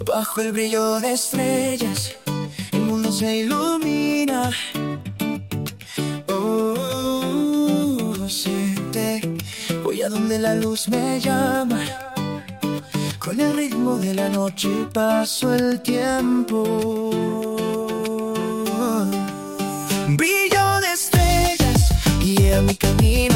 Bajo el brillo de estrellas, el mundo se ilumina. Oh, sí, voy a donde la luz me llama. Con el ritmo de la noche paso el tiempo. Brillo de estrellas guía mi camino.